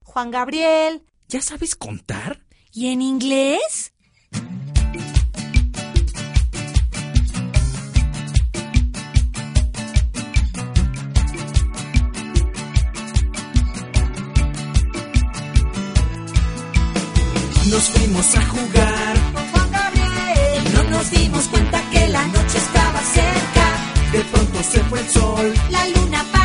Juan Gabriel. ¿Ya sabes contar? ¿Y en inglés? Nos fuimos a jugar, Juan Gabriel. Y no nos dimos cuenta que la noche estaba cerca. de pronto se fue el sol. La luna